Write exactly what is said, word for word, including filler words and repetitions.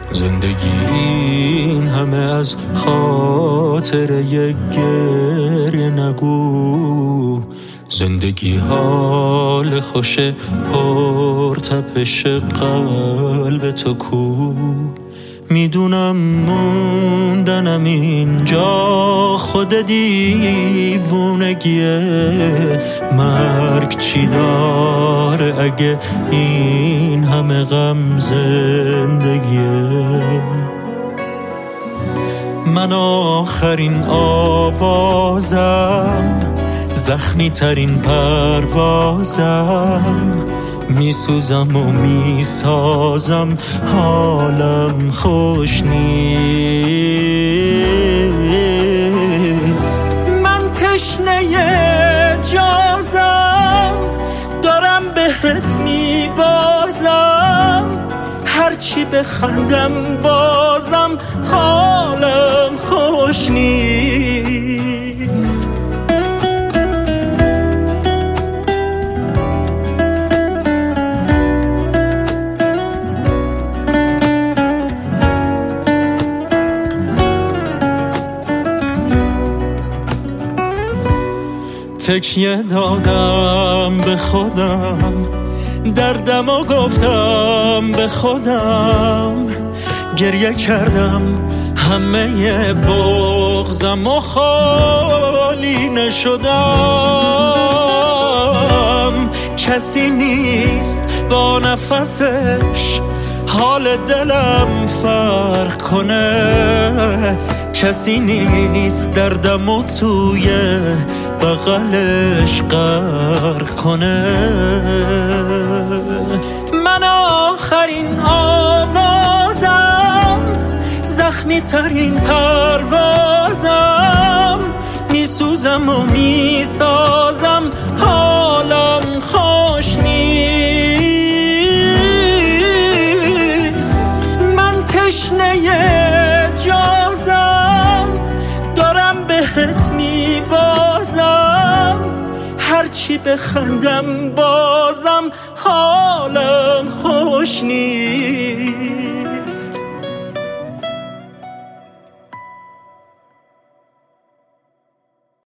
زندگی این همه از خاطر یک گریه نگو. زندگی حال خوش پرتپش قلب تو کو. میدونم موندنم اینجا خود دیوونگیه. مرگ چی داره اگه این همه غم زندگیه؟ من آخرین آوازم، زخمی ترین پروازم، میسوزم و میسازم، حالم خوش نیست. من تشنه جازم، دارم بهت میبازم، هرچی بخندم بازم حالم خوش نیست. تکیه دادم به خودم، دردم و گفتم به خودم، گریه کردم همه بغضم و خالی نشدم. کسی نیست با نفسش حال دلم فرق کنه، کسی نیست دردم و توی بغلش غرق کنه. من آخرین آوازم، زخمی ترین پروازم، میسوزم و میسازم حالم خوش نیست. من تشنه جازم، دارم بهت میبازم، هرچی بخندم بازم حالم خوش نیست.